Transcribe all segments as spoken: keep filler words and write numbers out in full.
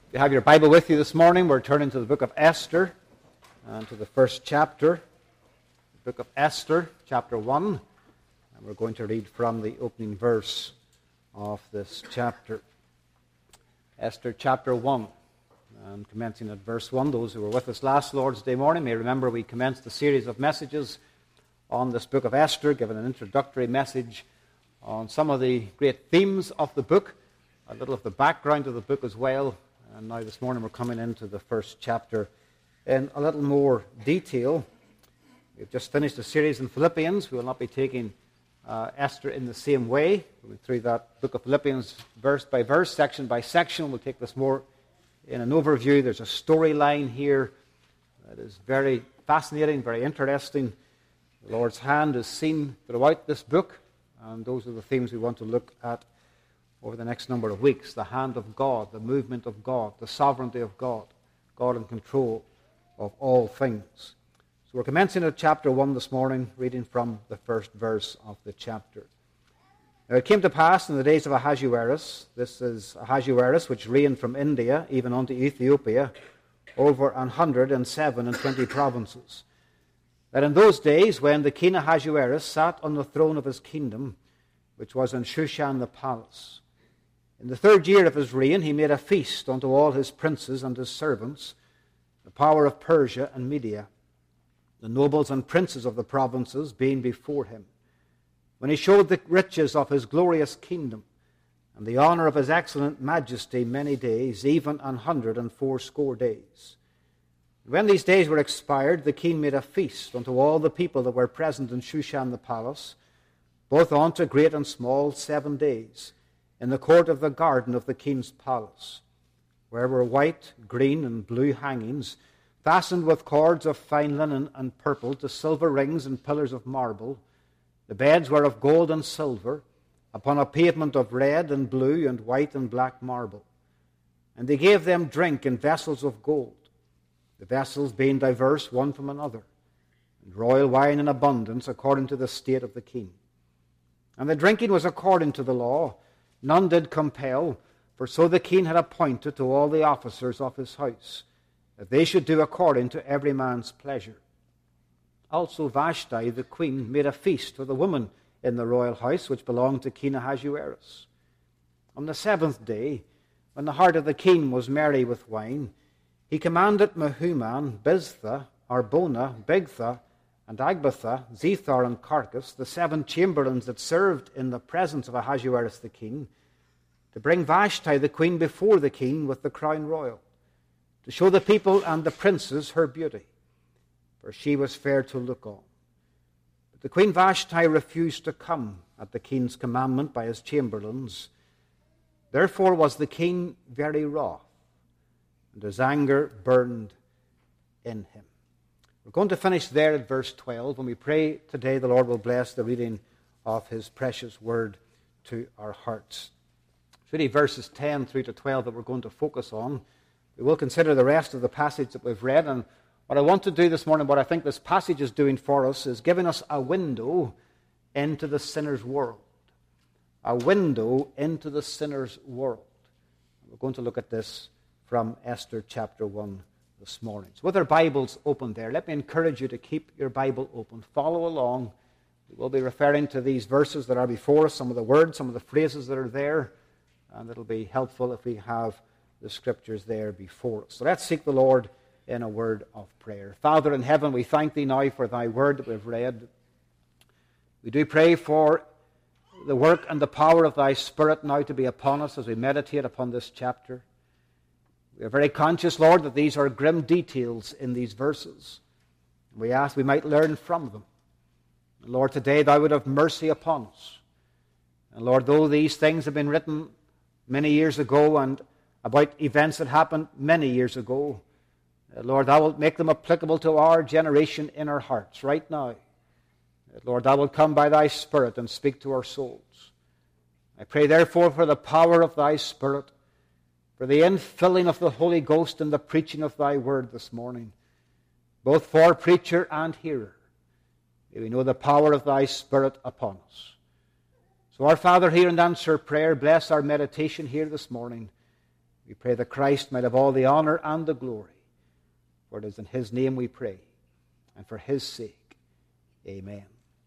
If you have your Bible with you this morning, we're turning to the book of Esther and to the first chapter. The book of Esther, chapter one. And we're going to read from the opening verse of this chapter. Esther chapter one. And commencing at verse one, those who were with us last Lord's Day morning may remember we commenced a series of messages on this book of Esther, giving an introductory message on some of the great themes of the book, a little of the background of the book as well. And now this morning we're coming into the first chapter in a little more detail. We've just finished a series in Philippians. We will not be taking uh, Esther in the same way. We'll go through that book of Philippians verse by verse, section by section. We'll take this more in an overview. There's a storyline here that is very fascinating, very interesting. The Lord's hand is seen throughout this book, and those are the themes we want to look at over the next number of weeks. The hand of God, the movement of God, the sovereignty of God, God in control of all things. So we're commencing at chapter one this morning, reading from the first verse of the chapter. Now it came to pass in the days of Ahasuerus, this is Ahasuerus which reigned from India even unto Ethiopia, over an hundred and seven and twenty provinces, that in those days when the king Ahasuerus sat on the throne of his kingdom, which was in Shushan the palace, in the third year of his reign he made a feast unto all his princes and his servants, the power of Persia and Media, the nobles and princes of the provinces being before him, when he showed the riches of his glorious kingdom, and the honor of his excellent majesty many days, even an hundred and fourscore days. When these days were expired, the king made a feast unto all the people that were present in Shushan the palace, both unto great and small, seven days, in the court of the garden of the king's palace, where were white, green, and blue hangings, fastened with cords of fine linen and purple to silver rings and pillars of marble. The beds were of gold and silver, upon a pavement of red and blue and white and black marble. And they gave them drink in vessels of gold, the vessels being diverse one from another, and royal wine in abundance according to the state of the king. And the drinking was according to the law. None did compel, for so the king had appointed to all the officers of his house, that they should do according to every man's pleasure. Also Vashti the queen made a feast for the women in the royal house, which belonged to King Ahasuerus. On the seventh day, when the heart of the king was merry with wine, he commanded Mehuman, Biztha, Arbona, Bigtha, and Agbatha, Zethar, and Carcas, the seven chamberlains that served in the presence of Ahasuerus the king, to bring Vashti the queen before the king with the crown royal, to show the people and the princes her beauty, for she was fair to look on. But the queen Vashti refused to come at the king's commandment by his chamberlains. Therefore was the king very wroth, and his anger burned in him. We're going to finish there at verse twelve, and we pray today the Lord will bless the reading of his precious word to our hearts. It's really verses ten through to twelve that we're going to focus on. We will consider the rest of the passage that we've read, and what I want to do this morning, what I think this passage is doing for us, is giving us a window into the sinner's world. A window into the sinner's world. We're going to look at this from Esther chapter one this morning. So with our Bibles open there, let me encourage you to keep your Bible open. Follow along. We will be referring to these verses that are before us, some of the words, some of the phrases that are there, and it'll be helpful if we have the scriptures there before us. So let's seek the Lord in a word of prayer. Father in heaven, we thank thee now for thy word that we've read. We do pray for the work and the power of thy Spirit now to be upon us as we meditate upon this chapter. We are very conscious, Lord, that these are grim details in these verses. We ask we might learn from them. And Lord, today thou would have mercy upon us. And Lord, though these things have been written many years ago and about events that happened many years ago, Lord, thou wilt make them applicable to our generation in our hearts right now. Lord, thou wilt come by thy Spirit and speak to our souls. I pray therefore for the power of thy Spirit, for the infilling of the Holy Ghost and the preaching of thy word this morning, both for preacher and hearer. May we know the power of thy Spirit upon us. So our Father, hear and answer prayer. Bless our meditation here this morning. We pray that Christ might have all the honor and the glory. For it is in his name we pray, and for his sake. Amen.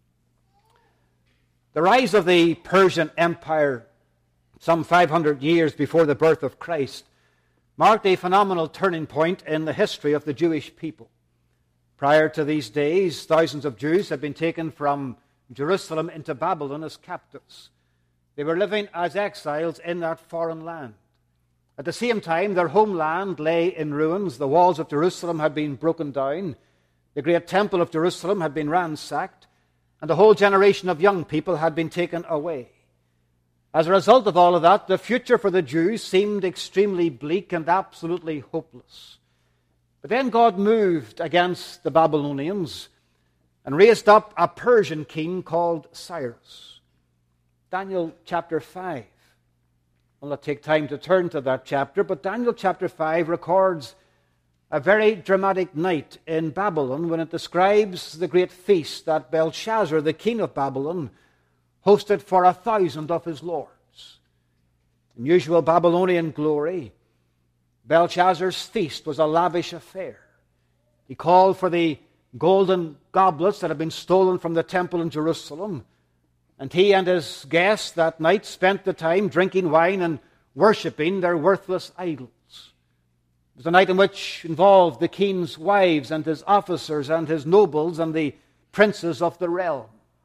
The rise of the Persian Empire some five hundred years before the birth of Christ marked a phenomenal turning point in the history of the Jewish people. Prior to these days, thousands of Jews had been taken from Jerusalem into Babylon as captives. They were living as exiles in that foreign land. At the same time, their homeland lay in ruins. The walls of Jerusalem had been broken down. The great temple of Jerusalem had been ransacked. And a whole generation of young people had been taken away. As a result of all of that, the future for the Jews seemed extremely bleak and absolutely hopeless. But then God moved against the Babylonians and raised up a Persian king called Cyrus. Daniel chapter five. I'll not take time to turn to that chapter, but Daniel chapter five records a very dramatic night in Babylon when it describes the great feast that Belshazzar, the king of Babylon, hosted for a thousand of his lords. In usual Babylonian glory, Belshazzar's feast was a lavish affair. He called for the golden goblets that had been stolen from the temple in Jerusalem, and he and his guests that night spent the time drinking wine and worshipping their worthless idols. It was a night in which involved the king's wives and his officers and his nobles and the princes of the realm.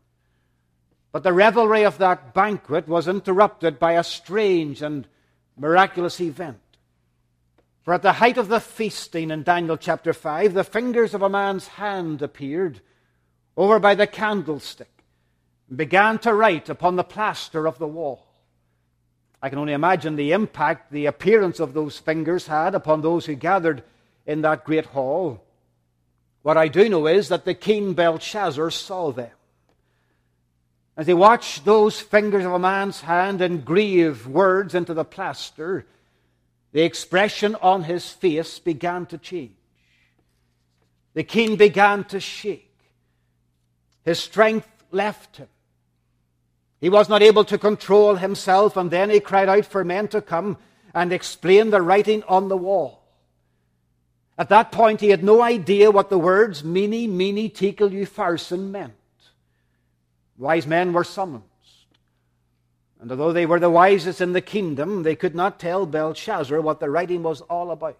But the revelry of that banquet was interrupted by a strange and miraculous event. For at the height of the feasting in Daniel chapter five, the fingers of a man's hand appeared over by the candlestick and began to write upon the plaster of the wall. I can only imagine the impact the appearance of those fingers had upon those who gathered in that great hall. What I do know is that the king Belshazzar saw them. As he watched those fingers of a man's hand engrave words into the plaster, the expression on his face began to change. The king began to shake. His strength left him. He was not able to control himself, and then he cried out for men to come and explain the writing on the wall. At that point, he had no idea what the words Mene, Mene, Tekel, Upharsin meant. Wise men were summoned. And although they were the wisest in the kingdom, they could not tell Belshazzar what the writing was all about.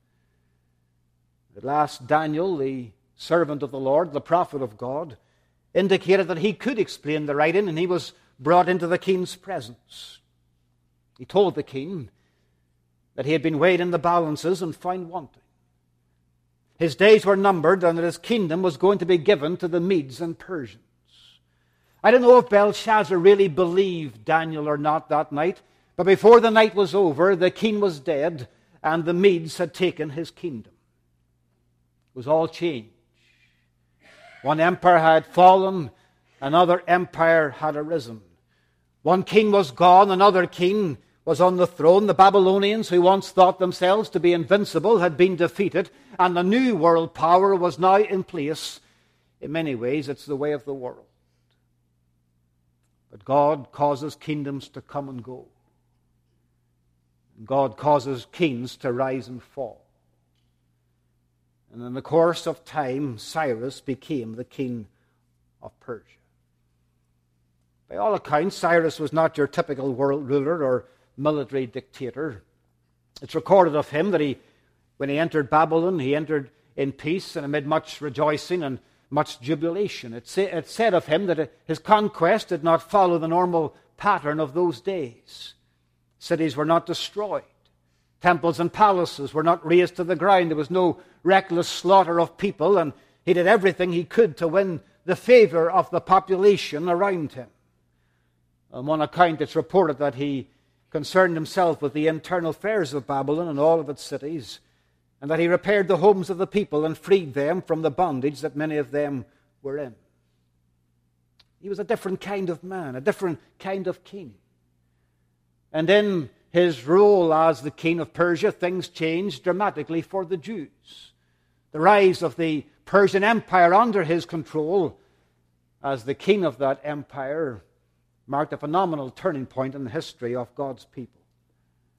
At last, Daniel, the servant of the Lord, the prophet of God, indicated that he could explain the writing, and he was brought into the king's presence. He told the king that he had been weighed in the balances and found wanting. His days were numbered, and that his kingdom was going to be given to the Medes and Persians. I don't know if Belshazzar really believed Daniel or not that night, but before the night was over, the king was dead, and the Medes had taken his kingdom. It was all changed. One empire had fallen, another empire had arisen. One king was gone, another king was on the throne. The Babylonians, who once thought themselves to be invincible, had been defeated, and the new world power was now in place. In many ways, it's the way of the world. But God causes kingdoms to come and go. God causes kings to rise and fall. And in the course of time, Cyrus became the king of Persia. By all accounts, Cyrus was not your typical world ruler or military dictator. It's recorded of him that he, when he entered Babylon, he entered in peace and amid much rejoicing and much jubilation. It said of him that his conquest did not follow the normal pattern of those days. Cities were not destroyed. Temples and palaces were not razed to the ground. There was no reckless slaughter of people, and he did everything he could to win the favor of the population around him. On one account, it's reported that he concerned himself with the internal affairs of Babylon and all of its cities, and that he repaired the homes of the people and freed them from the bondage that many of them were in. He was a different kind of man, a different kind of king. And in his role as the king of Persia, things changed dramatically for the Jews. The rise of the Persian Empire under his control as the king of that empire marked a phenomenal turning point in the history of God's people.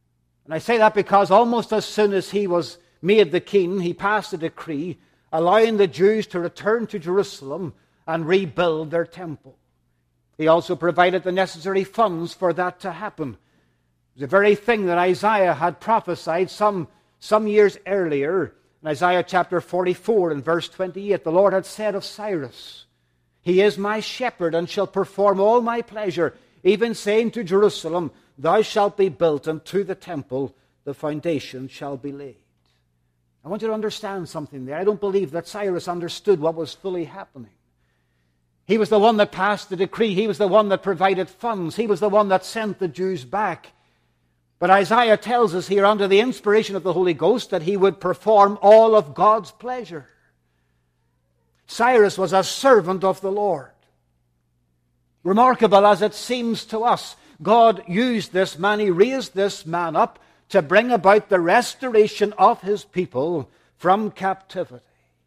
And I say that because almost as soon as he was made the king, he passed a decree allowing the Jews to return to Jerusalem and rebuild their temple. He also provided the necessary funds for that to happen. The very thing that Isaiah had prophesied some, some years earlier. In Isaiah chapter forty-four and verse twenty-eight, the Lord had said of Cyrus, "He is my shepherd and shall perform all my pleasure, even saying to Jerusalem, Thou shalt be built, and to the temple the foundation shall be laid." I want you to understand something there. I don't believe that Cyrus understood what was fully happening. He was the one that passed the decree. He was the one that provided funds. He was the one that sent the Jews back. But Isaiah tells us here, under the inspiration of the Holy Ghost, that he would perform all of God's pleasure. Cyrus was a servant of the Lord. Remarkable as it seems to us, God used this man, he raised this man up to bring about the restoration of his people from captivity.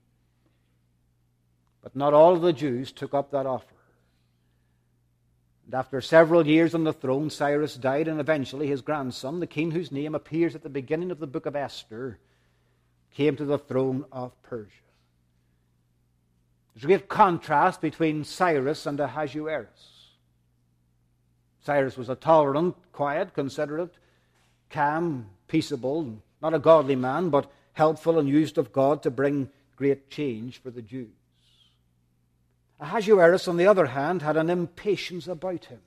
But not all of the Jews took up that offer. And after several years on the throne, Cyrus died, and eventually his grandson, the king whose name appears at the beginning of the book of Esther, came to the throne of Persia. There's a great contrast between Cyrus and Ahasuerus. Cyrus was a tolerant, quiet, considerate, calm, peaceable, not a godly man, but helpful and used of God to bring great change for the Jews. Ahasuerus, on the other hand, had an impatience about him.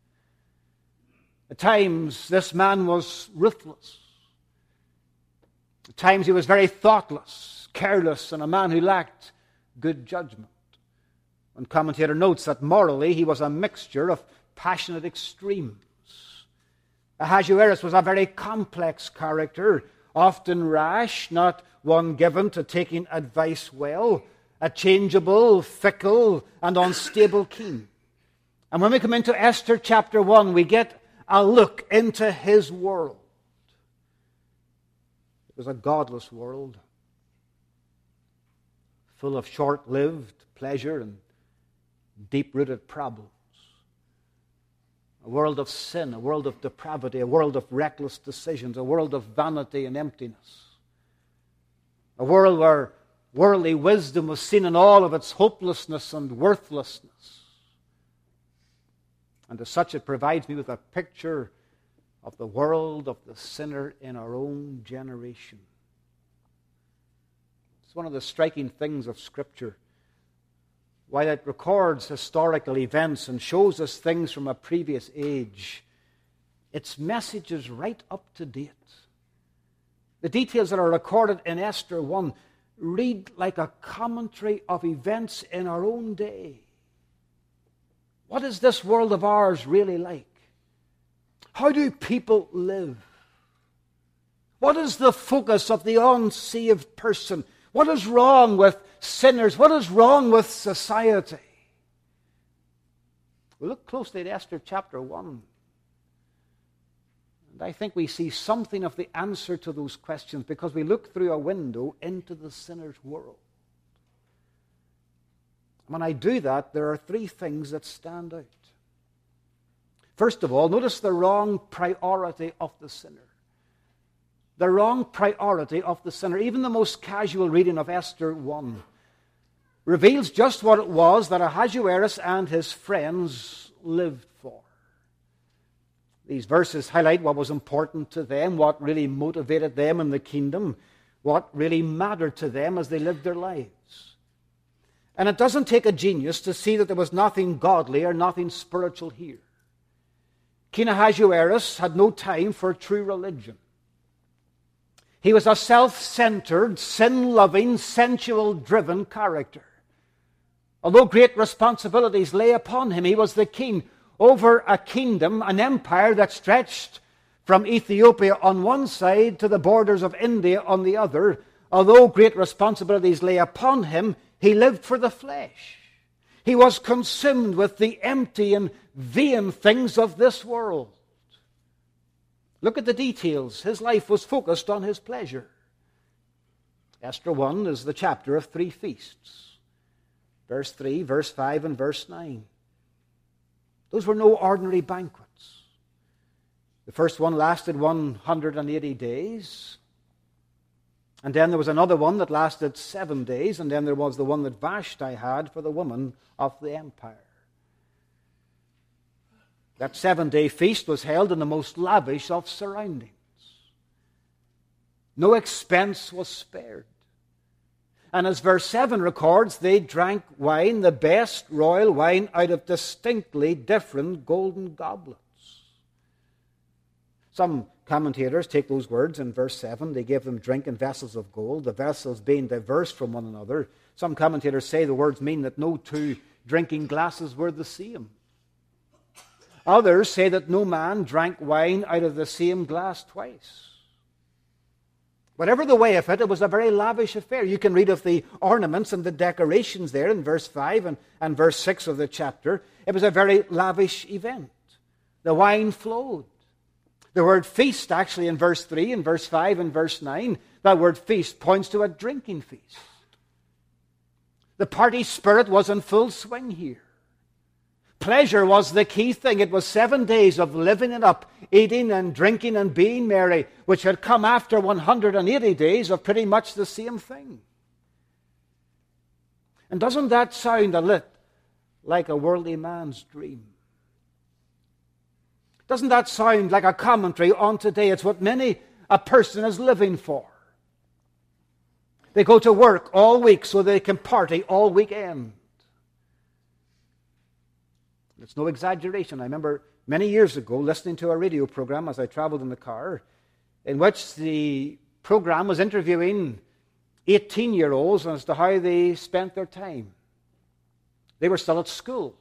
At times, this man was ruthless. At times, he was very thoughtless, careless, and a man who lacked good judgment. One commentator notes that morally, he was a mixture of passionate extremes. Ahasuerus was a very complex character, often rash, not one given to taking advice well, a changeable, fickle, and unstable king. And when we come into Esther chapter one, we get a look into his world. It was a godless world, full of short-lived pleasure and deep-rooted problems. A world of sin, a world of depravity, a world of reckless decisions, a world of vanity and emptiness. A world where worldly wisdom was seen in all of its hopelessness and worthlessness. And as such, it provides me with a picture of the world of the sinner in our own generation. It's one of the striking things of Scripture. While it records historical events and shows us things from a previous age, its message is right up to date. The details that are recorded in Esther one read like a commentary of events in our own day. What is this world of ours really like? How do people live? What is the focus of the unsaved person? What is wrong with sinners? What is wrong with society? We look closely at Esther chapter one. And I think we see something of the answer to those questions because we look through a window into the sinner's world. When I do that, there are three things that stand out. First of all, notice the wrong priority of the sinner. The wrong priority of the sinner. Even the most casual reading of Esther one reveals just what it was that Ahasuerus and his friends lived for. These verses highlight what was important to them, what really motivated them in the kingdom, what really mattered to them as they lived their lives. And it doesn't take a genius to see that there was nothing godly or nothing spiritual here. King Ahasuerus had no time for true religion. He was a self-centered, sin-loving, sensual-driven character. Although great responsibilities lay upon him, he was the king over a kingdom, an empire that stretched from Ethiopia on one side to the borders of India on the other. Although great responsibilities lay upon him, he lived for the flesh. He was consumed with the empty and vain things of this world. Look at the details. His life was focused on his pleasure. Esther one is the chapter of three feasts. Verse three, verse five, and verse nine. Those were no ordinary banquets. The first one lasted one hundred eighty days. And then there was another one that lasted seven days. And then there was the one that Vashti had for the woman of the empire. That seven-day feast was held in the most lavish of surroundings. No expense was spared. And as verse seven records, they drank wine, the best royal wine, out of distinctly different golden goblets. Some commentators take those words in verse seven. They gave them drink in vessels of gold, the vessels being diverse from one another. Some commentators say the words mean that no two drinking glasses were the same. Others say that no man drank wine out of the same glass twice. Whatever the way of it, it was a very lavish affair. You can read of the ornaments and the decorations there in verse five and, and verse six of the chapter. It was a very lavish event. The wine flowed. The word feast, actually, in verse three, in verse five, and verse nine, that word feast points to a drinking feast. The party spirit was in full swing here. Pleasure was the key thing. It was seven days of living it up, eating and drinking and being merry, which had come after one hundred eighty days of pretty much the same thing. And doesn't that sound a little like a worldly man's dream? Doesn't that sound like a commentary on today? It's what many a person is living for. They go to work all week so they can party all weekend. It's no exaggeration. I remember many years ago listening to a radio program as I traveled in the car, in which the program was interviewing eighteen-year-olds as to how they spent their time. They were still at school.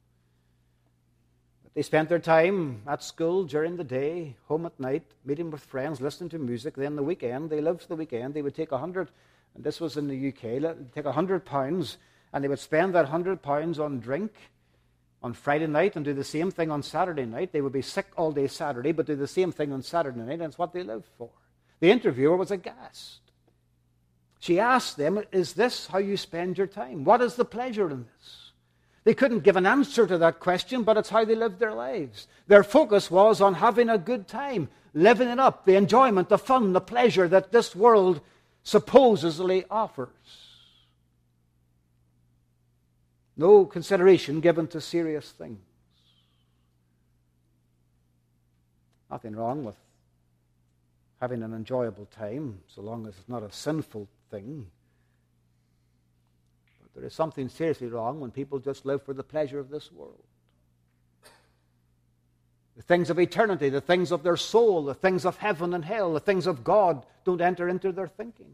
They spent their time at school during the day, home at night, meeting with friends, listening to music. Then the weekend, they lived for the weekend. They would take a hundred, and this was in the U K, take a hundred pounds, and they would spend that hundred pounds on drink on Friday night and do the same thing on Saturday night. They would be sick all day Saturday, but do the same thing on Saturday night, and it's what they lived for. The interviewer was aghast. She asked them, is this how you spend your time? What is the pleasure in this? They couldn't give an answer to that question, but it's how they lived their lives. Their focus was on having a good time, living it up, the enjoyment, the fun, the pleasure that this world supposedly offers. No consideration given to serious things. Nothing wrong with having an enjoyable time, so long as it's not a sinful thing. There is something seriously wrong when people just live for the pleasure of this world. The things of eternity, the things of their soul, the things of heaven and hell, the things of God don't enter into their thinking.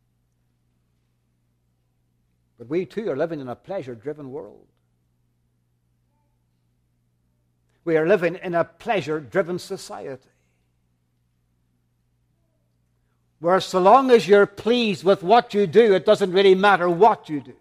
But we too are living in a pleasure-driven world. We are living in a pleasure-driven society, where so long as you're pleased with what you do, it doesn't really matter what you do.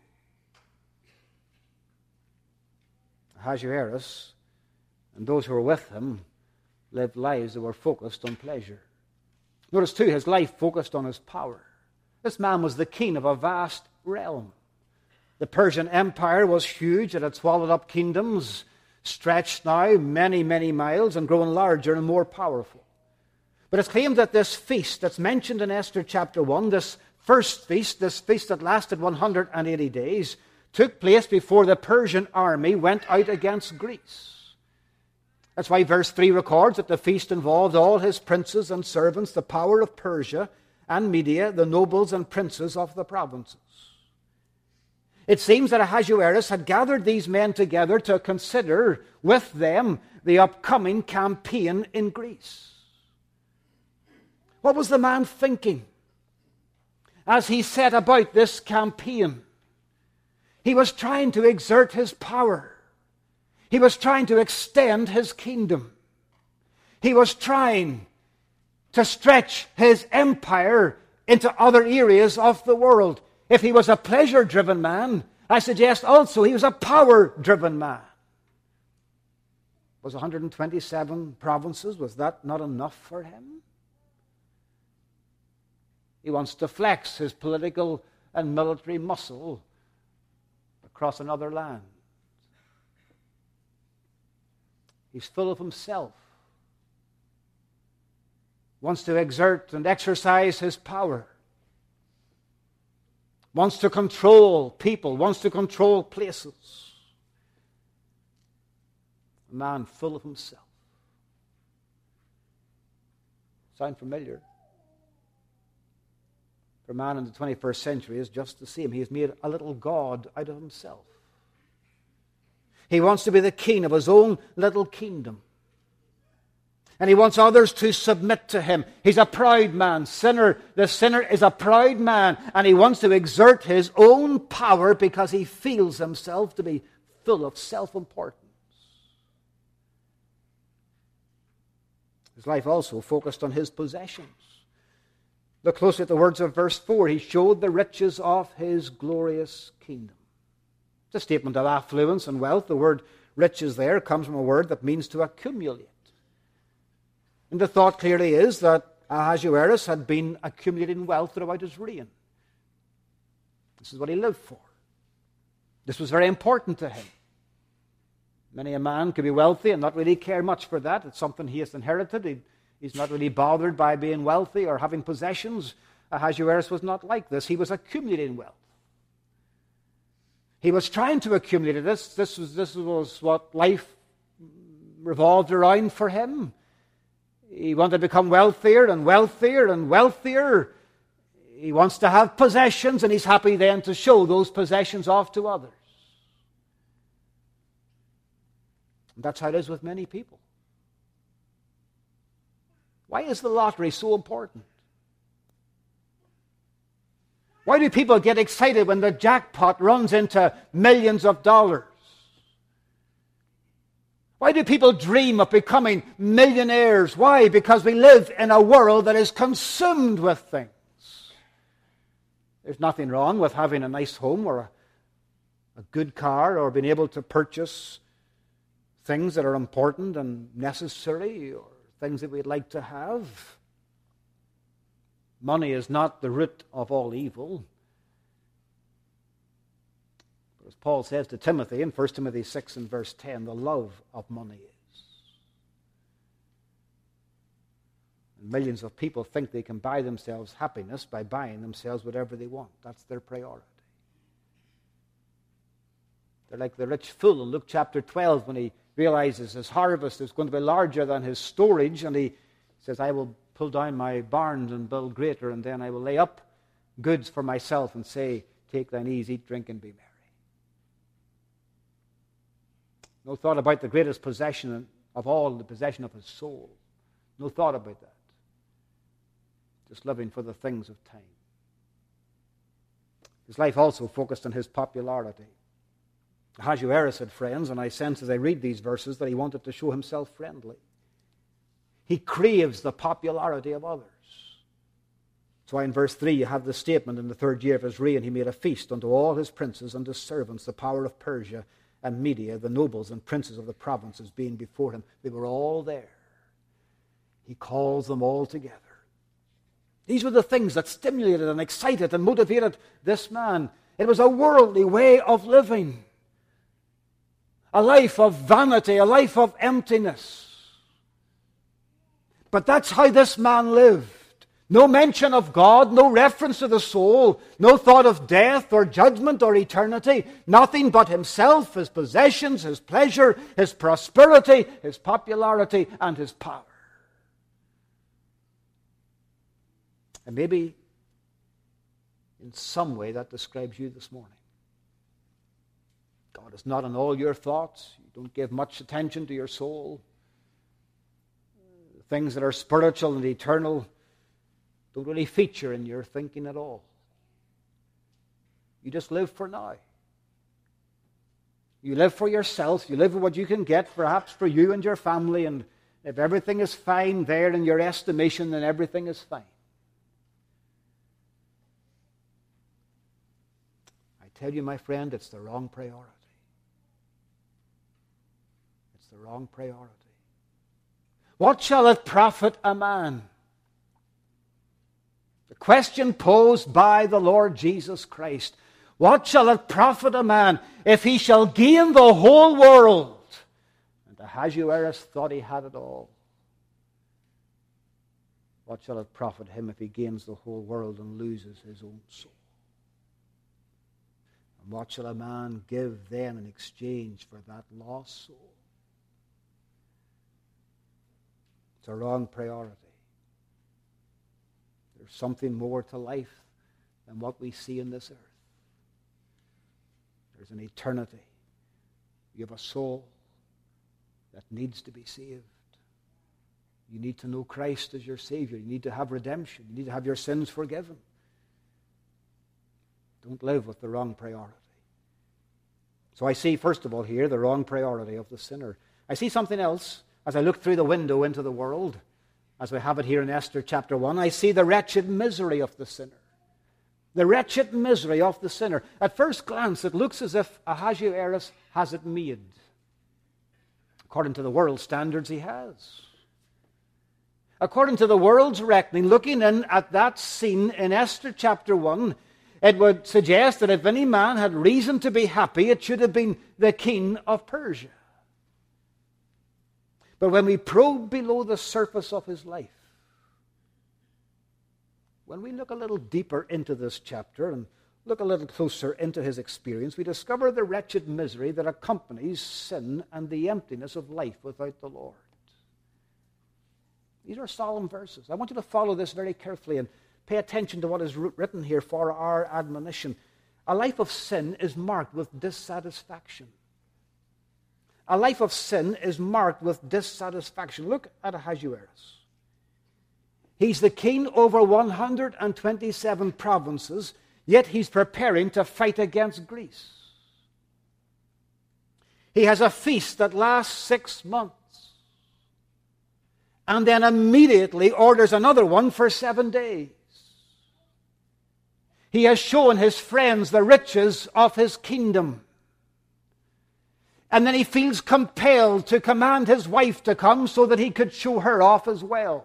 Ahasuerus and those who were with him lived lives that were focused on pleasure. Notice too, his life focused on his power. This man was the king of a vast realm. The Persian Empire was huge. It had swallowed up kingdoms, stretched now many, many miles and grown larger and more powerful. But it's claimed that this feast that's mentioned in Esther chapter one, this first feast, this feast that lasted one hundred eighty days, took place before the Persian army went out against Greece. That's why verse three records that the feast involved all his princes and servants, the power of Persia and Media, the nobles and princes of the provinces. It seems that Ahasuerus had gathered these men together to consider with them the upcoming campaign in Greece. What was the man thinking as he set about this campaign? He was trying to exert his power. He was trying to extend his kingdom. He was trying to stretch his empire into other areas of the world. If he was a pleasure-driven man, I suggest also he was a power-driven man. Was one hundred twenty-seven provinces, was that not enough for him? He wants to flex his political and military muscle across another land. He's full of himself. wants to exert and exercise his power, wants to control people, wants to control places. A man full of himself. Sound familiar? For man in the twenty-first century is just the same. He has made a little god out of himself. He wants to be the king of his own little kingdom. And he wants others to submit to him. He's a proud man. Sinner, the sinner is a proud man, and he wants to exert his own power because he feels himself to be full of self-importance. His life also focused on his possessions. Look closely at the words of verse four. He showed the riches of his glorious kingdom. It's a statement of affluence and wealth. The word riches there comes from a word that means to accumulate. And the thought clearly is that Ahasuerus had been accumulating wealth throughout his reign. This is what he lived for. This was very important to him. Many a man could be wealthy and not really care much for that. It's something he has inherited. He, he's not really bothered by being wealthy or having possessions. Ahasuerus was not like this. He was accumulating wealth. He was trying to accumulate it. This, this, was, this was what life revolved around for him. He wanted to become wealthier and wealthier and wealthier. He wants to have possessions, and he's happy then to show those possessions off to others. And that's how it is with many people. Why is the lottery so important? Why do people get excited when the jackpot runs into millions of dollars? Why do people dream of becoming millionaires? Why? Because we live in a world that is consumed with things. There's nothing wrong with having a nice home or a, a good car or being able to purchase things that are important and necessary or things that we'd like to have. Money is not the root of all evil. As Paul says to Timothy in First Timothy six and verse ten, the love of money is. And millions of people think they can buy themselves happiness by buying themselves whatever they want. That's their priority. They're like the rich fool in Luke chapter twelve when he realizes his harvest is going to be larger than his storage, and he says, I will pull down my barns and build greater, and then I will lay up goods for myself and say, take thine ease, eat, drink, and be merry. No thought about the greatest possession of all, the possession of his soul. No thought about that. Just living for the things of time. His life also focused on his popularity. Ahasuerus had friends, and I sense as I read these verses that he wanted to show himself friendly. He craves the popularity of others. That's why in verse three you have the statement, in the third year of his reign he made a feast unto all his princes and his servants, the power of Persia and Media, the nobles and princes of the provinces being before him. They were all there. He calls them all together. These were the things that stimulated and excited and motivated this man. It was a worldly way of living. A life of vanity, a life of emptiness. But that's how this man lived. No mention of God, no reference to the soul, no thought of death or judgment or eternity. Nothing but himself, his possessions, his pleasure, his prosperity, his popularity, and his power. And maybe in some way that describes you this morning. God is not in all your thoughts. You don't give much attention to your soul. Things that are spiritual and eternal don't really feature in your thinking at all. You just live for now. You live for yourself. You live for what you can get, perhaps for you and your family. And if everything is fine there in your estimation, then everything is fine. I tell you, my friend, it's the wrong priority. It's the wrong priority. What shall it profit a man? The question posed by the Lord Jesus Christ. What shall it profit a man if he shall gain the whole world? And Ahasuerus thought he had it all. what shall it profit him if he gains the whole world and loses his own soul? And what shall a man give then in exchange for that lost soul? It's a wrong priority. There's something more to life than what we see in this earth. There's an eternity. You have a soul that needs to be saved. You need to know Christ as your Savior. You need to have redemption. You need to have your sins forgiven. Don't live with the wrong priority. So I see, first of all, here, the wrong priority of the sinner. I see something else as I look through the window into the world, as we have it here in Esther chapter one. I see the wretched misery of the sinner. The wretched misery of the sinner. At first glance, it looks as if Ahasuerus has it made. According to the world's standards, he has. According to the world's reckoning, looking in at that scene in Esther chapter one, it would suggest that if any man had reason to be happy, it should have been the king of Persia. But when we probe below the surface of his life, when we look a little deeper into this chapter and look a little closer into his experience, we discover the wretched misery that accompanies sin and the emptiness of life without the Lord. These are solemn verses. I want you to follow this very carefully and pay attention to what is written here for our admonition. A life of sin is marked with dissatisfaction. A life of sin is marked with dissatisfaction. Look at Ahasuerus. He's the king over one hundred twenty-seven provinces, yet he's preparing to fight against Greece. He has a feast that lasts six months. And then immediately orders another one for seven days. He has shown his friends the riches of his kingdom. And then he feels compelled to command his wife to come so that he could show her off as well.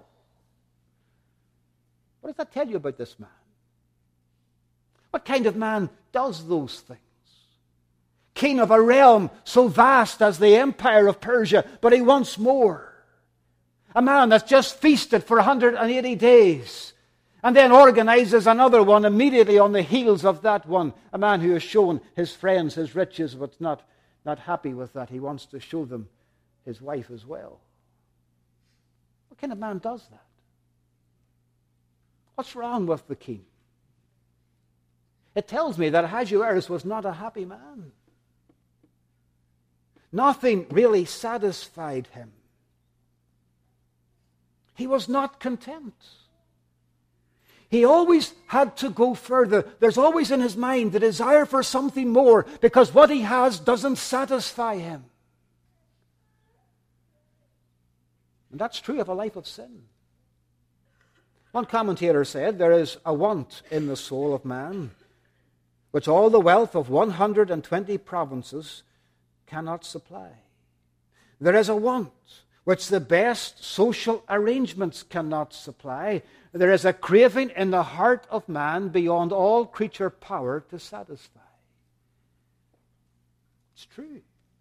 What does that tell you about this man? What kind of man does those things? King of a realm so vast as the empire of Persia, but he wants more. A man that's just feasted for one hundred eighty days and then organizes another one immediately on the heels of that one. A man who has shown his friends his riches but not, not happy with that. He wants to show them his wife as well. What kind of man does that? What's wrong with the king? It tells me that Ahasuerus was not a happy man. Nothing really satisfied him. He was not content. He always had to go further. There's always in his mind the desire for something more because what he has doesn't satisfy him. And that's true of a life of sin. One commentator said, there is a want in the soul of man, which all the wealth of one hundred twenty provinces cannot supply. There is a want which the best social arrangements cannot supply. There is a craving in the heart of man beyond all creature power to satisfy. It's true.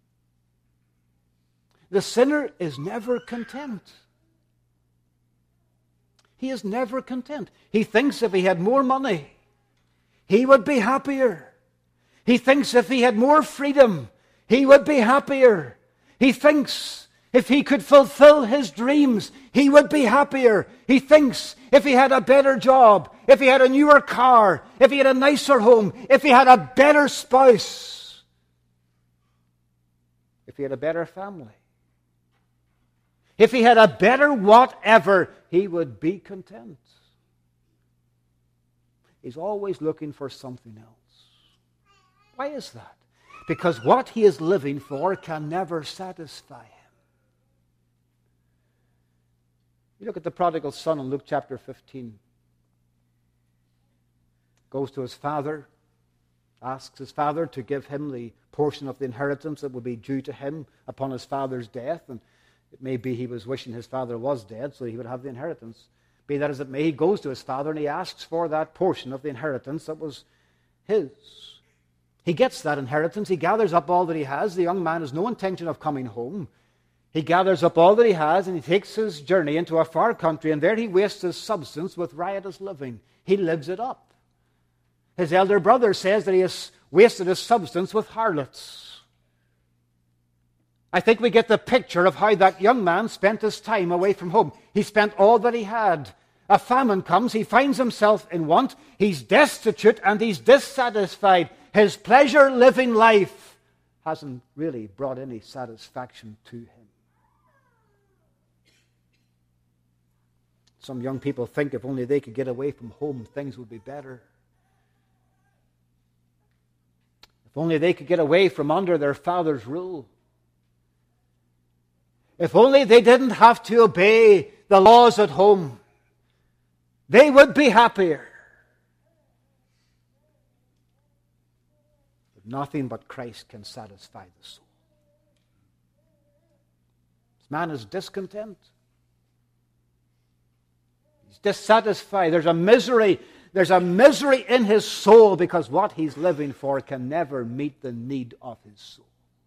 The sinner is never content. He is never content. He thinks if he had more money, he would be happier. He thinks if he had more freedom, he would be happier. He thinks if he could fulfill his dreams, he would be happier. He thinks if he had a better job, if he had a newer car, if he had a nicer home, if he had a better spouse, if he had a better family, if he had a better whatever, he would be content. He's always looking for something else. Why is that? Because what he is living for can never satisfy him. You look at the prodigal son in Luke chapter fifteen. Goes to his father, asks his father to give him the portion of the inheritance that would be due to him upon his father's death. And it may be he was wishing his father was dead so he would have the inheritance. Be that as it may, he goes to his father and he asks for that portion of the inheritance that was his. He gets that inheritance. He gathers up all that he has. The young man has no intention of coming home. He gathers up all that he has and he takes his journey into a far country, and there he wastes his substance with riotous living. He lives it up. His elder brother says that he has wasted his substance with harlots. I think we get the picture of how that young man spent his time away from home. He spent all that he had. A famine comes, he finds himself in want, he's destitute and he's dissatisfied. His pleasure-living life hasn't really brought any satisfaction to him. Some young people think if only they could get away from home, things would be better. If only they could get away from under their father's rule. If only they didn't have to obey the laws at home, they would be happier. But nothing but Christ can satisfy the soul. This man is discontent. He's dissatisfied. There's a misery. There's a misery in his soul because what he's living for can never meet the need of his soul.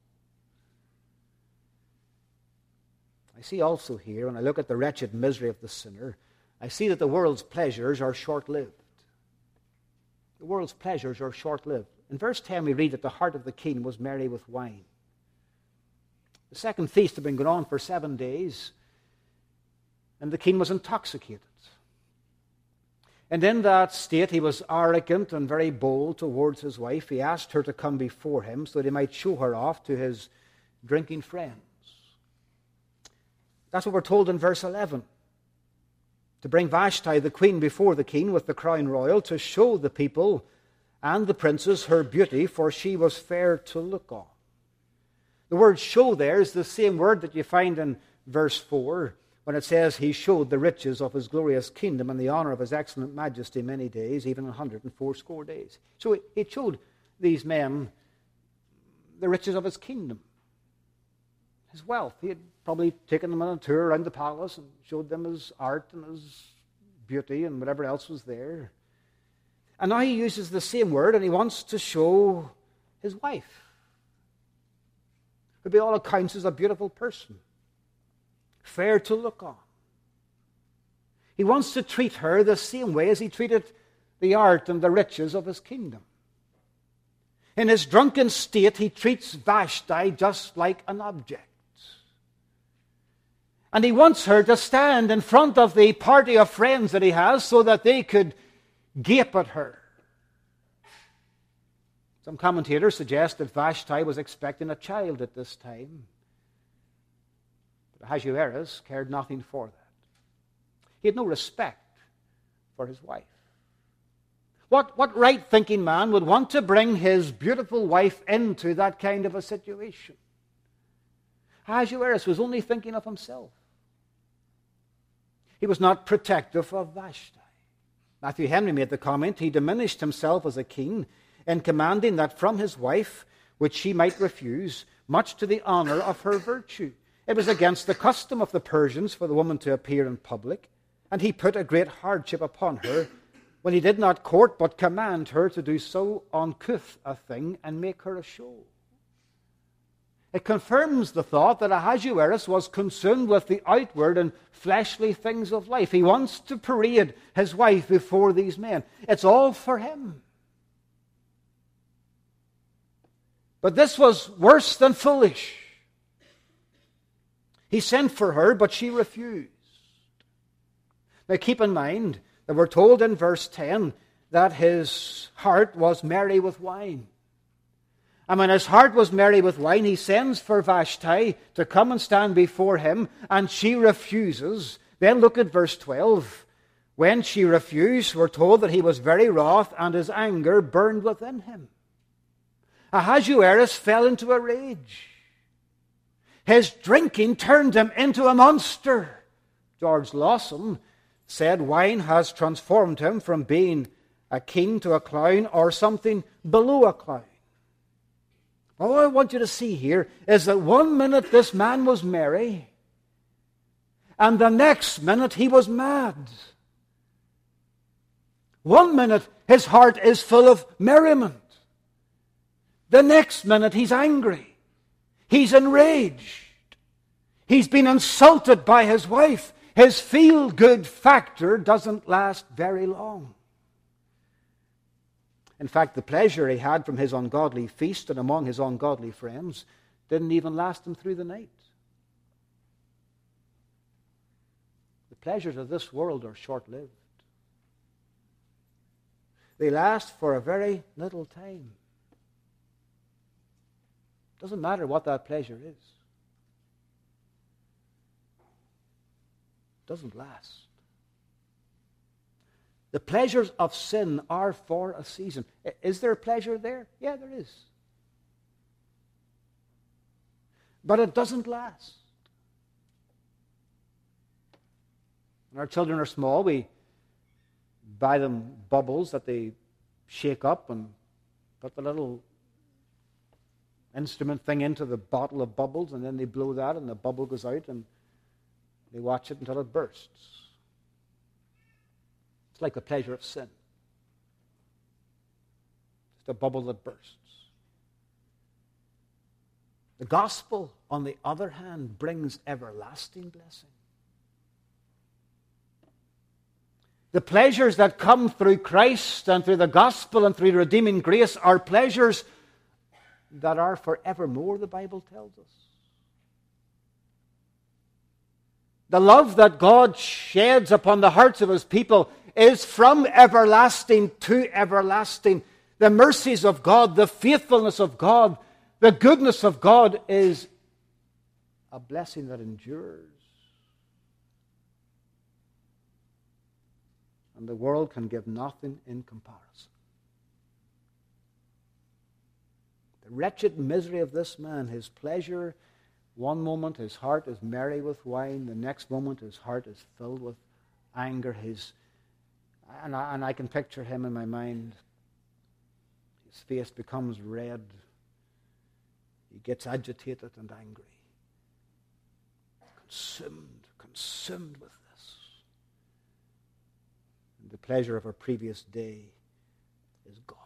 I see also here, when I look at the wretched misery of the sinner, I see that the world's pleasures are short-lived. The world's pleasures are short-lived. In verse ten we read that the heart of the king was merry with wine. The second feast had been going on for seven days, and the king was intoxicated. And in that state he was arrogant and very bold towards his wife. He asked her to come before him so that he might show her off to his drinking friends. That's what we're told in verse eleven. To bring Vashti the queen before the king with the crown royal, to show the people and the princes her beauty, for she was fair to look on. The word show there is the same word that you find in verse four, when it says he showed the riches of his glorious kingdom and the honor of his excellent majesty many days, even a hundred and fourscore days. So it showed these men the riches of his kingdom, his wealth. He had probably taken them on a tour around the palace and showed them his art and his beauty and whatever else was there. And now he uses the same word and he wants to show his wife, who by all accounts is a beautiful person, fair to look on. He wants to treat her the same way as he treated the art and the riches of his kingdom. In his drunken state, he treats Vashti just like an object. And he wants her to stand in front of the party of friends that he has so that they could gape at her. Some commentators suggest that Vashti was expecting a child at this time. But Ahasuerus cared nothing for that. He had no respect for his wife. What, what right-thinking man would want to bring his beautiful wife into that kind of a situation? Ahasuerus was only thinking of himself. He was not protective of Vashti. Matthew Henry made the comment, he diminished himself as a king in commanding that from his wife, which she might refuse, much to the honor of her virtue. It was against the custom of the Persians for the woman to appear in public, and he put a great hardship upon her when he did not court but command her to do so uncouth a thing and make her a show. It confirms the thought that Ahasuerus was consumed with the outward and fleshly things of life. He wants to parade his wife before these men. It's all for him. But this was worse than foolish. He sent for her, but she refused. Now keep in mind that we're told in verse ten that his heart was merry with wine. And when his heart was merry with wine, he sends for Vashti to come and stand before him, and she refuses. Then look at verse twelve. When she refused, we're told that he was very wroth, and his anger burned within him. Ahasuerus fell into a rage. His drinking turned him into a monster. George Lawson said wine has transformed him from being a king to a clown, or something below a clown. All I want you to see here is that one minute this man was merry, and the next minute he was mad. One minute his heart is full of merriment. The next minute he's angry. He's enraged. He's been insulted by his wife. His feel-good factor doesn't last very long. In fact, the pleasure he had from his ungodly feast and among his ungodly friends didn't even last him through the night. The pleasures of this world are short-lived. They last for a very little time. Doesn't matter what that pleasure is. Doesn't last. The pleasures of sin are for a season. Is there pleasure there? Yeah, there is. But it doesn't last. When our children are small, we buy them bubbles that they shake up and put the little instrument thing into the bottle of bubbles, and then they blow that and the bubble goes out and they watch it until it bursts. It's like the pleasure of sin. It's a bubble that bursts. The gospel, on the other hand, brings everlasting blessing. The pleasures that come through Christ and through the gospel and through redeeming grace are pleasures that are forevermore, the Bible tells us. The love that God sheds upon the hearts of his people is from everlasting to everlasting. The mercies of God, the faithfulness of God, the goodness of God is a blessing that endures. And the world can give nothing in comparison. The wretched misery of this man, his pleasure, one moment his heart is merry with wine, the next moment his heart is filled with anger. His, and, I, and I can picture him in my mind. His face becomes red. He gets agitated and angry. Consumed, consumed with this. And the pleasure of a previous day is gone.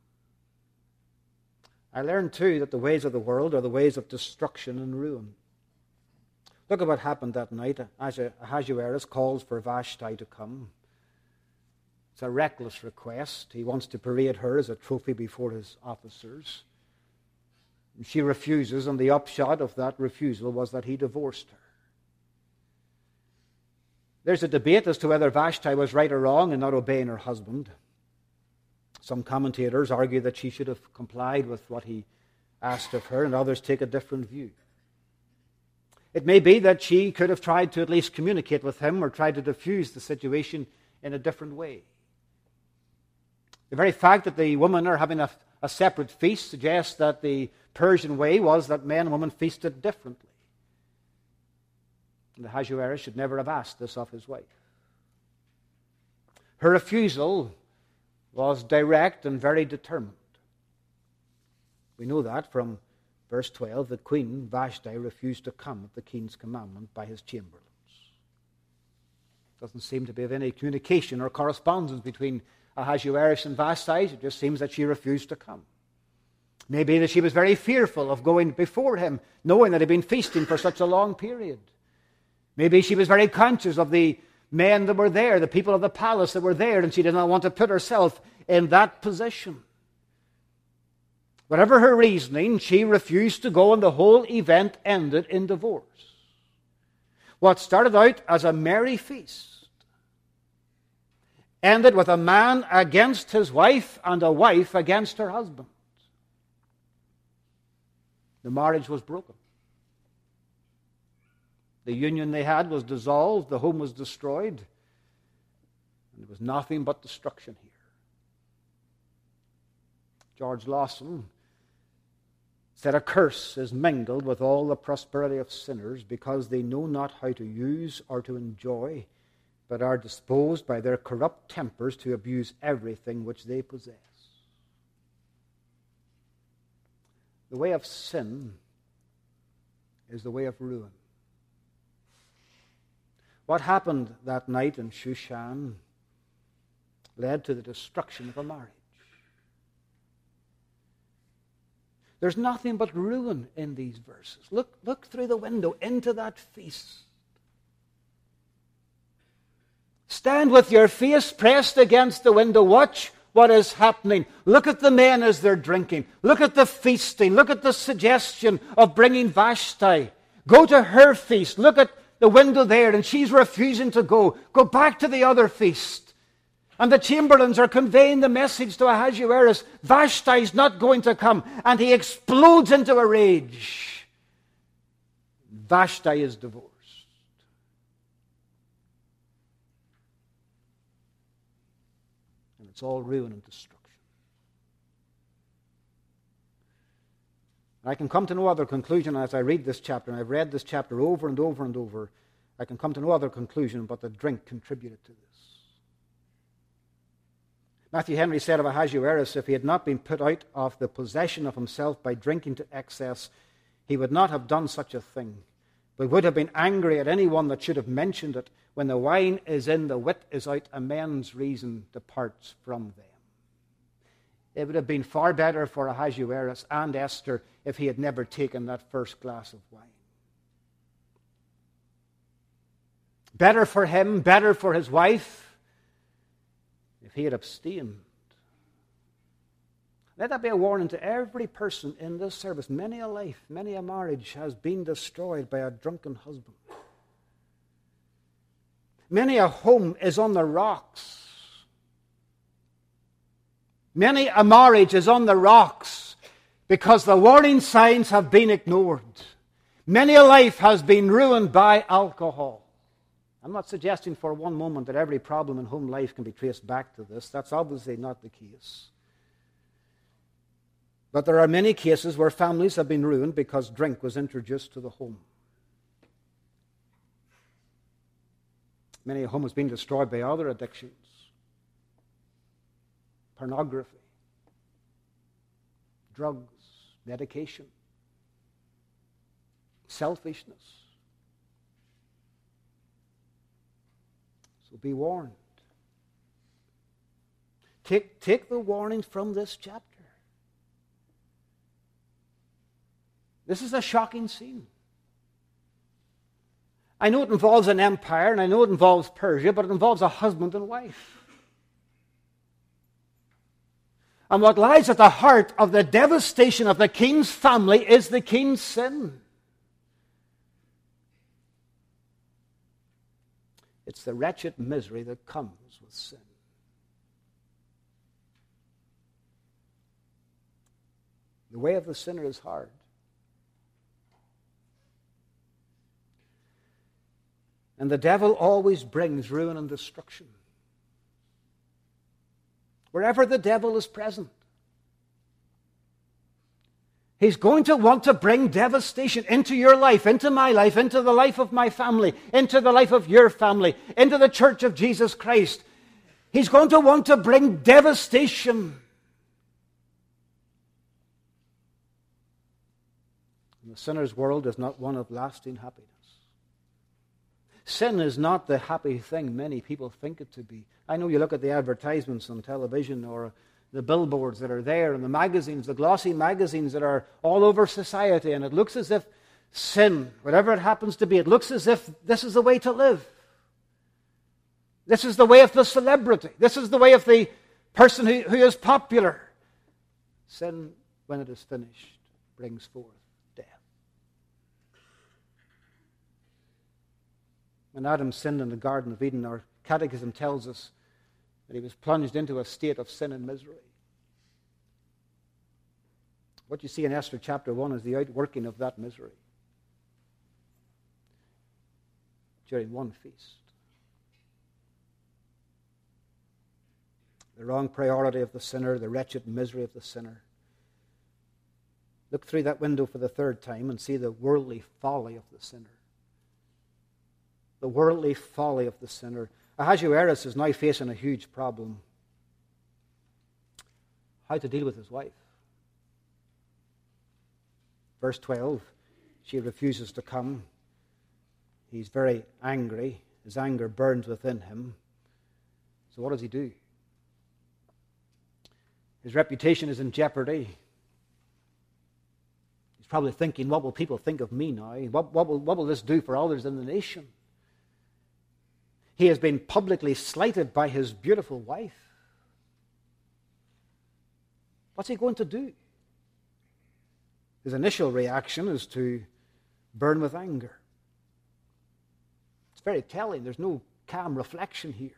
I learned too that the ways of the world are the ways of destruction and ruin. Look at what happened that night. Ahasuerus calls for Vashti to come. It's a reckless request. He wants to parade her as a trophy before his officers. She refuses, and the upshot of that refusal was that he divorced her. There's a debate as to whether Vashti was right or wrong in not obeying her husband. Some commentators argue that she should have complied with what he asked of her, and others take a different view. It may be that she could have tried to at least communicate with him or tried to diffuse the situation in a different way. The very fact that the women are having a, a separate feast suggests that the Persian way was that men and women feasted differently. And Ahasuerus should never have asked this of his wife. Her refusal was direct and very determined. We know that from verse twelve, the queen, Vashti, refused to come at the king's commandment by his chamberlains. Doesn't seem to be of any communication or correspondence between Ahasuerus and Vashti. It just seems that she refused to come. Maybe that she was very fearful of going before him, knowing that he'd been feasting for such a long period. Maybe she was very conscious of the men that were there, the people of the palace that were there, and she did not want to put herself in that position. Whatever her reasoning, she refused to go, and the whole event ended in divorce. What started out as a merry feast ended with a man against his wife and a wife against her husband. The marriage was broken. The union they had was dissolved. The home was destroyed. And there was nothing but destruction here. George Lawson said, "A curse is mingled with all the prosperity of sinners because they know not how to use or to enjoy, but are disposed by their corrupt tempers to abuse everything which they possess." The way of sin is the way of ruin. What happened that night in Shushan led to the destruction of a marriage. There's nothing but ruin in these verses. Look, look through the window into that feast. Stand with your face pressed against the window. Watch what is happening. Look at the men as they're drinking. Look at the feasting. Look at the suggestion of bringing Vashti. Go to her feast. Look at the window there, and she's refusing to go. Go back to the other feast. And the chamberlains are conveying the message to Ahasuerus. Vashti's not going to come. And he explodes into a rage. Vashti is divorced. And it's all ruin and destruction. And I can come to no other conclusion as I read this chapter, and I've read this chapter over and over and over. I can come to no other conclusion but that drink contributed to this. Matthew Henry said of Ahasuerus, if he had not been put out of the possession of himself by drinking to excess, he would not have done such a thing, but would have been angry at anyone that should have mentioned it. When the wine is in, the wit is out, and men's reason departs from them. It would have been far better for Ahasuerus and Esther if he had never taken that first glass of wine. Better for him, better for his wife, if he had abstained. Let that be a warning to every person in this service. Many a life, many a marriage has been destroyed by a drunken husband. Many a home is on the rocks. Many a marriage is on the rocks because the warning signs have been ignored. Many a life has been ruined by alcohol. I'm not suggesting for one moment that every problem in home life can be traced back to this. That's obviously not the case. But there are many cases where families have been ruined because drink was introduced to the home. Many a home has been destroyed by other addictions. Pornography, drugs, medication, selfishness. So be warned. Take, take the warnings from this chapter. This is a shocking scene. I know it involves an empire, and I know it involves Persia, but it involves a husband and wife. And what lies at the heart of the devastation of the king's family is the king's sin. It's the wretched misery that comes with sin. The way of the sinner is hard. And the devil always brings ruin and destruction. Wherever the devil is present, he's going to want to bring devastation into your life, into my life, into the life of my family, into the life of your family, into the church of Jesus Christ. He's going to want to bring devastation. And the sinner's world is not one of lasting happiness. Sin is not the happy thing many people think it to be. I know you look at the advertisements on television or the billboards that are there and the magazines, the glossy magazines that are all over society, and it looks as if sin, whatever it happens to be, it looks as if this is the way to live. This is the way of the celebrity. This is the way of the person who, who is popular. Sin, when it is finished, brings forth death. When Adam sinned in the Garden of Eden, our catechism tells us that he was plunged into a state of sin and misery. What you see in Esther chapter one is the outworking of that misery during one feast. The wrong priority of the sinner, the wretched misery of the sinner. Look through that window for the third time and see the worldly folly of the sinner. The worldly folly of the sinner. Ahasuerus is now facing a huge problem. How to deal with his wife. Verse twelve, she refuses to come. He's very angry. His anger burns within him. So what does he do? His reputation is in jeopardy. probably thinking, what will people think of me now? What, what, will, what will this do for others in the nation? He has been publicly slighted by his beautiful wife. What's he going to do? His initial reaction is to burn with anger. It's very telling. There's no calm reflection here.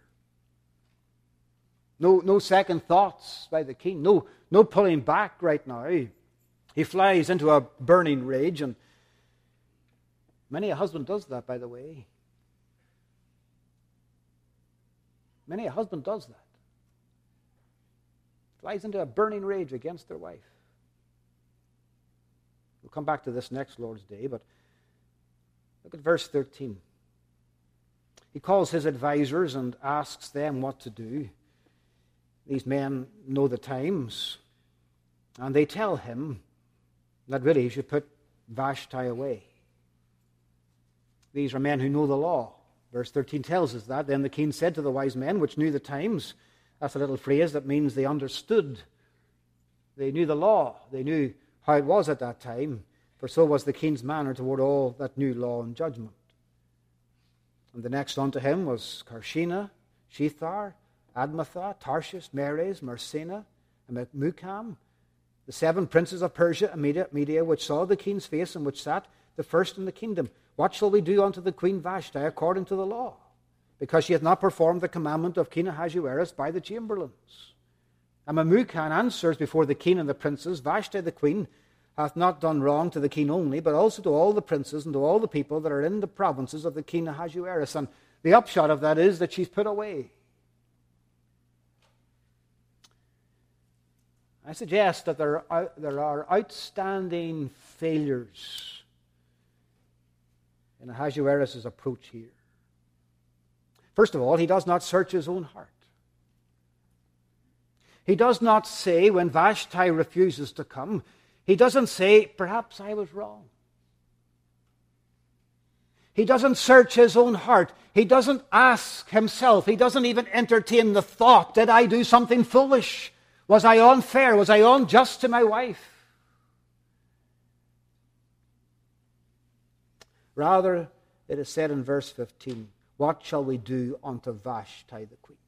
No, no second thoughts by the king. No, no pulling back right now. He flies into a burning rage, and many a husband does that, by the way. Many a husband does that. Flies into a burning rage against their wife. We'll come back to this next Lord's Day, but look at verse thirteen. He calls his advisors and asks them what to do. These men know the times, and they tell him that really he should put Vashti away. These are men who know the law. Verse thirteen tells us that. Then the king said to the wise men, which knew the times, that's a little phrase that means they understood. They knew the law. They knew how it was at that time, for so was the king's manner toward all that knew law and judgment. And the next unto him was Carshena, Shethar, Admatha, Tarshish, Meres, Marsena, and Mukam, the seven princes of Persia and Media, Media, which saw the king's face and which sat the first in the kingdom. What shall we do unto the queen Vashti according to the law? Because she hath not performed the commandment of King Ahasuerus by the chamberlains. And Memucan answers before the king and the princes, Vashti the queen hath not done wrong to the king only, but also to all the princes and to all the people that are in the provinces of the king Ahasuerus. And the upshot of that is that she's put away. I suggest that there are, there are outstanding failures in Ahasuerus' approach here. First of all, he does not search his own heart. He does not say, when Vashti refuses to come, he doesn't say, perhaps I was wrong. He doesn't search his own heart. He doesn't ask himself. He doesn't even entertain the thought, did I do something foolish? Was I unfair? Was I unjust to my wife? Rather, it is said in verse fifteen, what shall we do unto Vashti the queen?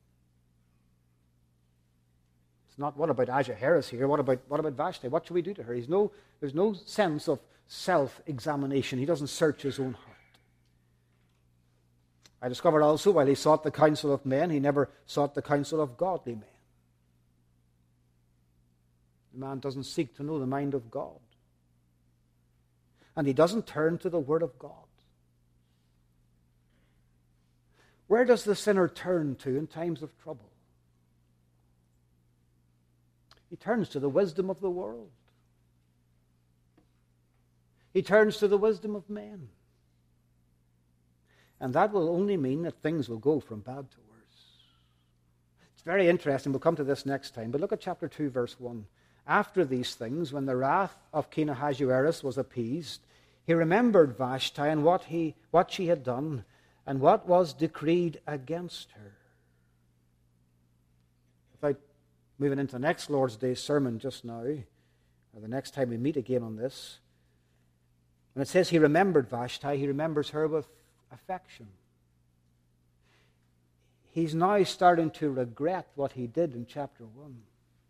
It's not what about Ahasuerus here, what about, what about Vashti? What shall we do to her? He's no, there's no sense of self-examination. He doesn't search his own heart. I discovered also, while he sought the counsel of men, he never sought the counsel of godly men. The man doesn't seek to know the mind of God. And he doesn't turn to the Word of God. Where does the sinner turn to in times of trouble? He turns to the wisdom of the world. He turns to the wisdom of men. And that will only mean that things will go from bad to worse. It's very interesting. We'll come to this next time. But look at chapter two, verse one. After these things, when the wrath of King Ahasuerus was appeased, he remembered Vashti and what, he, what she had done, and what was decreed against her. Without moving into next Lord's Day sermon just now, or the next time we meet again on this, when it says he remembered Vashti, he remembers her with affection. He's now starting to regret what he did in chapter one.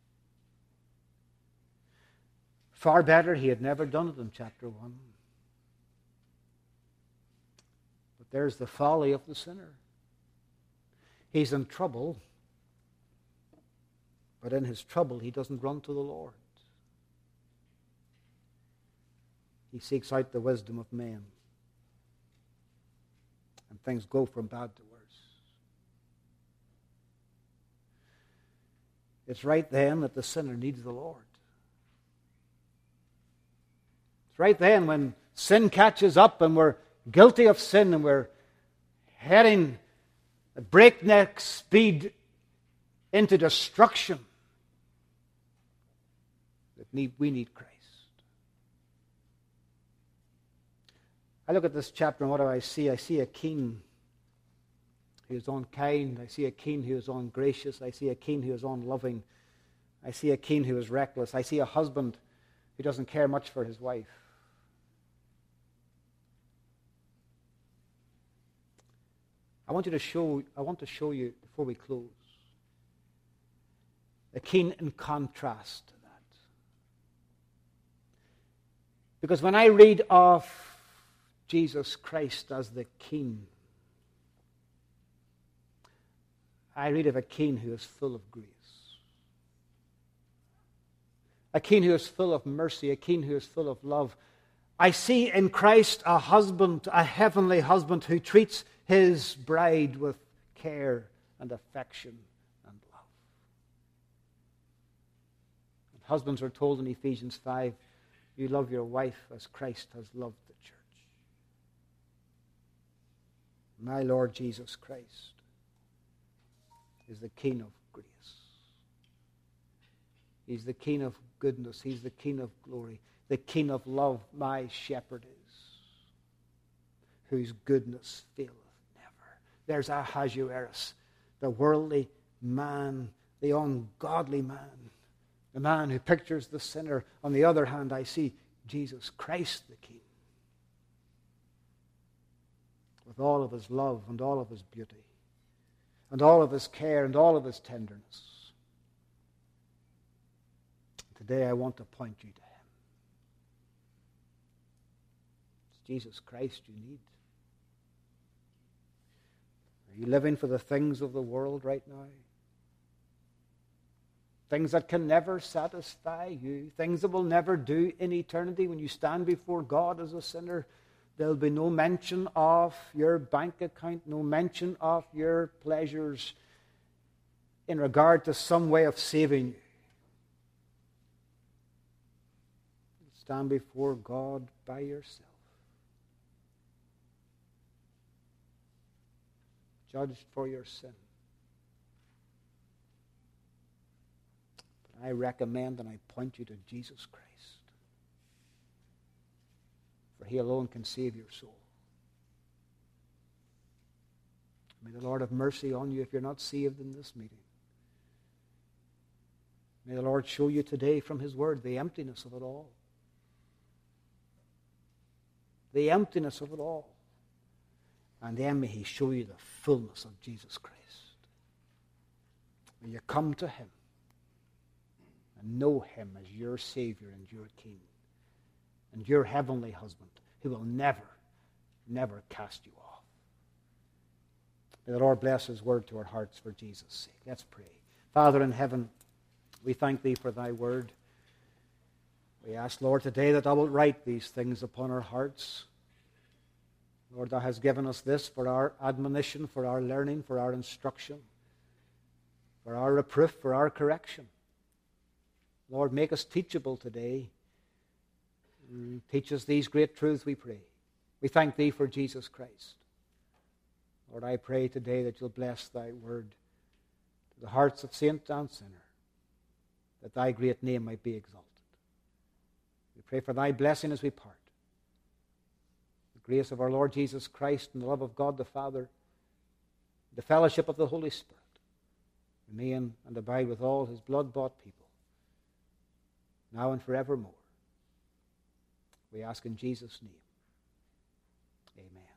Far better he had never done it in chapter one. There's the folly of the sinner. He's in trouble, but in his trouble he doesn't run to the Lord. He seeks out the wisdom of men. And things go from bad to worse. It's right then that the sinner needs the Lord. It's right then when sin catches up and we're guilty of sin and we're heading at breakneck speed into destruction, that need, we need Christ. I look at this chapter and what do I see? I see a king who is unkind. I see a king who is ungracious. I see a king who is unloving. I see a king who is reckless. I see a husband who doesn't care much for his wife. I want you to show, I want to show you, before we close, a keen in contrast to that. Because when I read of Jesus Christ as the King, I read of a King who is full of grace. A King who is full of mercy, a King who is full of love. I see in Christ a husband, a heavenly husband who treats his bride with care and affection and love. And husbands are told in Ephesians five, you love your wife as Christ has loved the church. My Lord Jesus Christ is the King of grace. He's the King of goodness. He's the King of glory. The King of love, my shepherd is, whose goodness faileth never. There's Ahasuerus, the worldly man, the ungodly man, the man who pictures the sinner. On the other hand, I see Jesus Christ the King, with all of his love and all of his beauty and all of his care and all of his tenderness. Today I want to point you to him. It's Jesus Christ you need. Are you living for the things of the world right now? Things that can never satisfy you. Things that will never do in eternity. When you stand before God as a sinner, there'll be no mention of your bank account, no mention of your pleasures in regard to some way of saving you. Stand before God by yourself, judged for your sin. But I recommend and I point you to Jesus Christ, for he alone can save your soul. May the Lord have mercy on you if you're not saved in this meeting. May the Lord show you today from his word the emptiness of it all. The emptiness of it all. And then may he show you the fullness of Jesus Christ. May you come to him and know him as your Savior and your King and your heavenly husband who will never, never cast you off. May the Lord bless his word to our hearts for Jesus' sake. Let's pray. Father in heaven, we thank thee for thy word. We ask, Lord, today that thou wilt write these things upon our hearts. Lord, thou hast given us this for our admonition, for our learning, for our instruction, for our reproof, for our correction. Lord, make us teachable today. Teach us these great truths, we pray. We thank thee for Jesus Christ. Lord, I pray today that you'll bless thy word to the hearts of saint and sinner, that thy great name might be exalted. We pray for thy blessing as we part. The grace of our Lord Jesus Christ and the love of God the Father, the fellowship of the Holy Spirit, remain and abide with all his blood-bought people, now and forevermore. We ask in Jesus' name. Amen.